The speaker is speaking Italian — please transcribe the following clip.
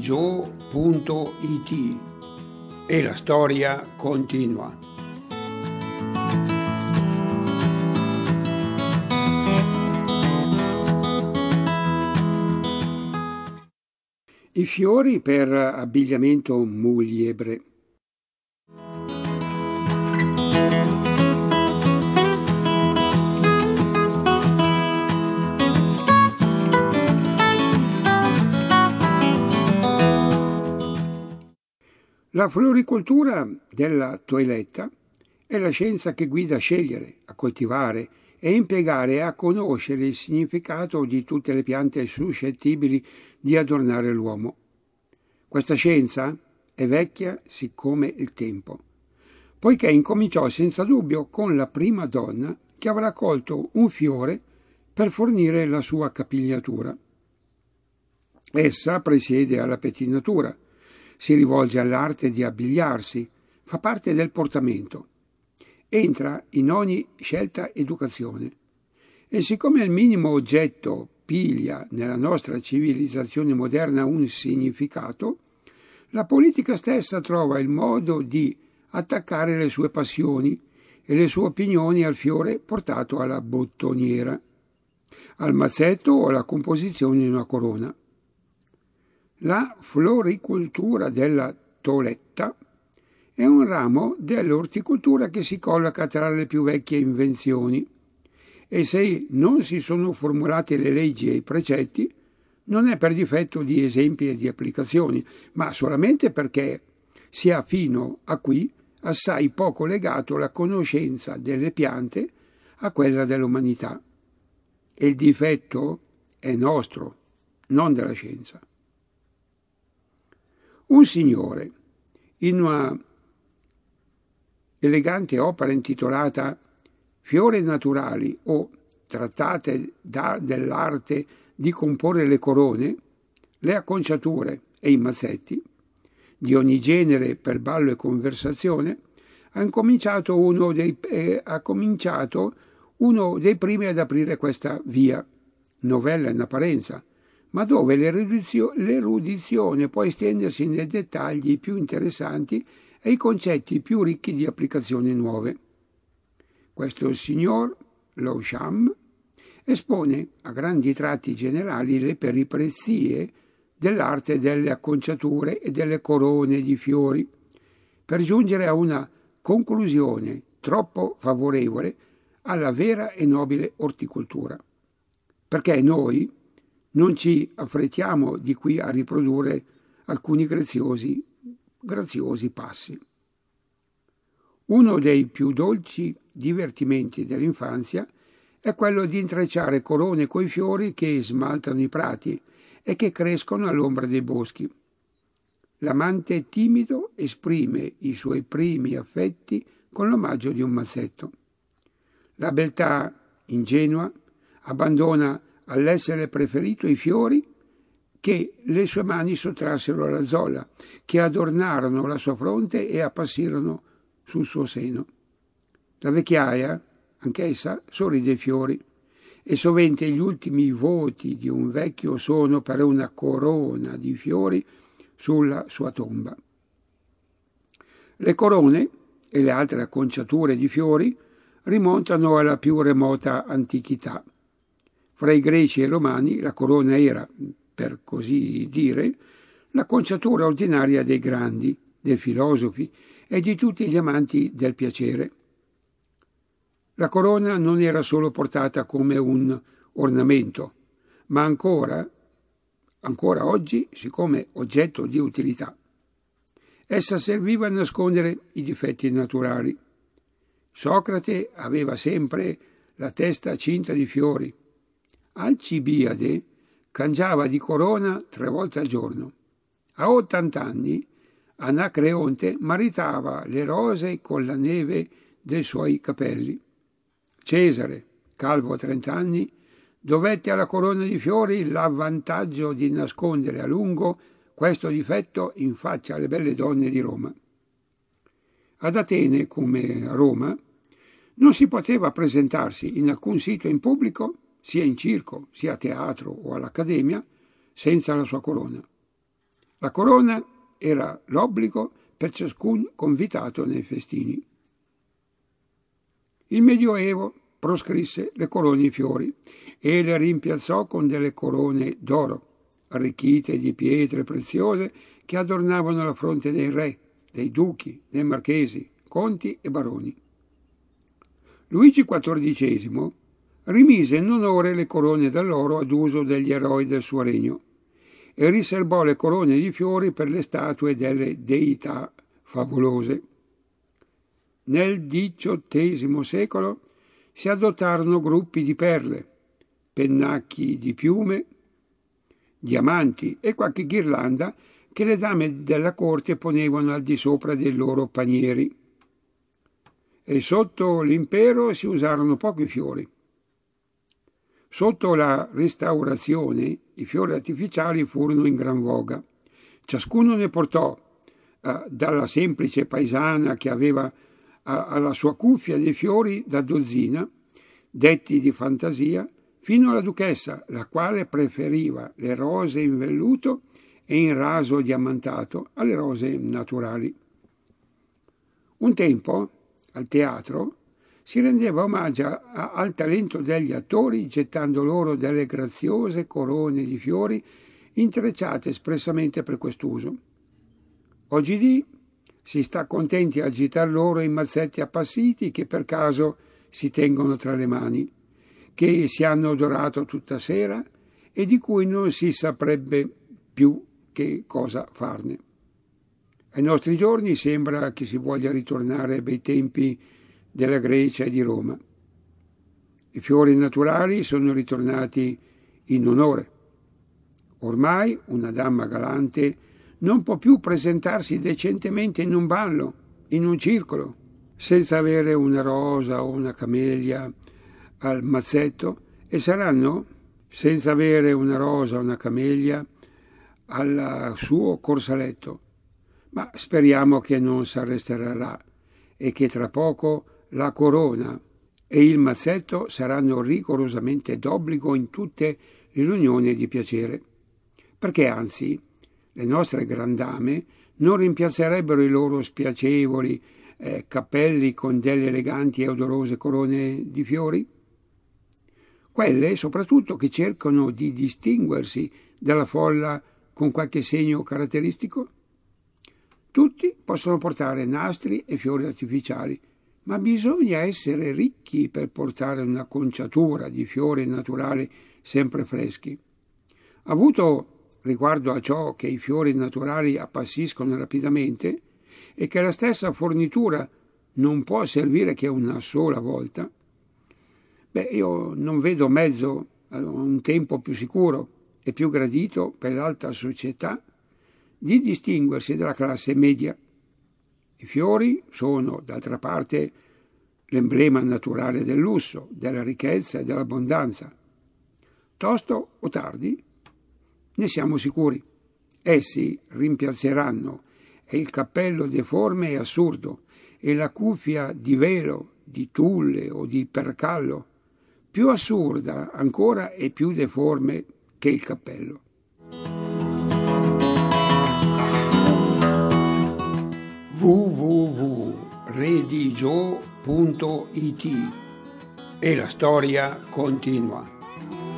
Gio.it e la storia continua. I fiori per abbigliamento muliebre. La floricoltura della toeletta è la scienza che guida a scegliere, a coltivare e impiegare e a conoscere il significato di tutte le piante suscettibili di adornare l'uomo. Questa scienza è vecchia siccome il tempo, poiché incominciò senza dubbio con la prima donna che avrà colto un fiore per fornire la sua capigliatura. Essa presiede alla pettinatura, si rivolge all'arte di abbigliarsi, fa parte del portamento, entra in ogni scelta educazione. E siccome il minimo oggetto piglia nella nostra civilizzazione moderna un significato, la politica stessa trova il modo di attaccare le sue passioni e le sue opinioni al fiore portato alla bottoniera, al mazzetto o alla composizione di una corona. La floricoltura della toeletta è un ramo dell'orticoltura che si colloca tra le più vecchie invenzioni e se non si sono formulate le leggi e i precetti non è per difetto di esempi e di applicazioni, ma solamente perché si ha fino a qui assai poco legato la conoscenza delle piante a quella dell'umanità. E il difetto è nostro, non della scienza. Un signore, in una elegante opera intitolata Fiori naturali o Trattate dell'arte di comporre le corone, le acconciature e i mazzetti, di ogni genere per ballo e conversazione, ha cominciato uno dei primi ad aprire questa via, novella in apparenza, ma dove l'erudizione può estendersi nei dettagli più interessanti e i concetti più ricchi di applicazioni nuove. Questo signor Leuchamp espone a grandi tratti generali le peripezie dell'arte delle acconciature e delle corone di fiori, per giungere a una conclusione troppo favorevole alla vera e nobile orticoltura. Perché noi non ci affrettiamo di qui a riprodurre alcuni graziosi passi. Uno dei più dolci divertimenti dell'infanzia è quello di intrecciare corone coi fiori che smaltano i prati e che crescono all'ombra dei boschi. L'amante timido esprime i suoi primi affetti con l'omaggio di un mazzetto. La beltà ingenua abbandona all'essere preferito i fiori che le sue mani sottrassero alla zolla, che adornarono la sua fronte e appassirono sul suo seno. La vecchiaia, anch'essa, sorride ai fiori, e sovente gli ultimi voti di un vecchio sono per una corona di fiori sulla sua tomba. Le corone e le altre acconciature di fiori rimontano alla più remota antichità. Fra i greci e i romani la corona era, per così dire, l'acconciatura ordinaria dei grandi, dei filosofi e di tutti gli amanti del piacere. La corona non era solo portata come un ornamento, ma ancora oggi come oggetto di utilità. Essa serviva a nascondere i difetti naturali. Socrate aveva sempre la testa cinta di fiori. Alcibiade cangiava di corona 3 volte al giorno. A 80 anni Anacreonte maritava le rose con la neve dei suoi capelli. Cesare, calvo a 30 anni, dovette alla corona di fiori l'avvantaggio di nascondere a lungo questo difetto in faccia alle belle donne di Roma. Ad Atene, come a Roma, non si poteva presentarsi in alcun sito in pubblico, sia in circo, sia a teatro o all'accademia, senza la sua corona. La corona era l'obbligo per ciascun convitato nei festini. Il Medioevo proscrisse le corone di fiori e le rimpiazzò con delle corone d'oro, arricchite di pietre preziose che adornavano la fronte dei re, dei duchi, dei marchesi, conti e baroni. Luigi XIV rimise in onore le corone d'alloro ad uso degli eroi del suo regno e riservò le corone di fiori per le statue delle deità favolose. Nel XVIII secolo si adottarono gruppi di perle, pennacchi di piume, diamanti e qualche ghirlanda che le dame della corte ponevano al di sopra dei loro panieri. E sotto l'impero si usarono pochi fiori. Sotto la Restaurazione i fiori artificiali furono in gran voga. Ciascuno ne portò, dalla semplice paesana che aveva alla sua cuffia dei fiori da dozzina, detti di fantasia, fino alla duchessa, la quale preferiva le rose in velluto e in raso diamantato alle rose naturali. Un tempo, al teatro, si rendeva omaggio al talento degli attori gettando loro delle graziose corone di fiori intrecciate espressamente per quest'uso. Oggidì si sta contenti a agitar loro i mazzetti appassiti che per caso si tengono tra le mani, che si hanno odorato tutta sera e di cui non si saprebbe più che cosa farne. Ai nostri giorni sembra che si voglia ritornare ai bei tempi della Grecia e di Roma. I fiori naturali sono ritornati in onore. Ormai una dama galante non può più presentarsi decentemente in un ballo, in un circolo, senza avere una rosa o una camellia al mazzetto, e saranno senza avere una rosa o una camellia al suo corsaletto. Ma speriamo che non si arresterà là e che tra poco la corona e il mazzetto saranno rigorosamente d'obbligo in tutte le riunioni di piacere, perché anzi le nostre grandame non rimpiazzerebbero i loro spiacevoli cappelli con delle eleganti e odorose corone di fiori? Quelle soprattutto che cercano di distinguersi dalla folla con qualche segno caratteristico? Tutti possono portare nastri e fiori artificiali, ma bisogna essere ricchi per portare una conciatura di fiori naturali sempre freschi. Avuto riguardo a ciò che i fiori naturali appassiscono rapidamente e che la stessa fornitura non può servire che una sola volta, io non vedo mezzo a un tempo più sicuro e più gradito per l'alta società di distinguersi dalla classe media. I fiori sono, d'altra parte, l'emblema naturale del lusso, della ricchezza e dell'abbondanza. Tosto o tardi, ne siamo sicuri, essi rimpiazzeranno e il cappello deforme e assurdo e la cuffia di velo, di tulle o di percallo, più assurda ancora e più deforme che il cappello. www.redigio.it e la storia continua.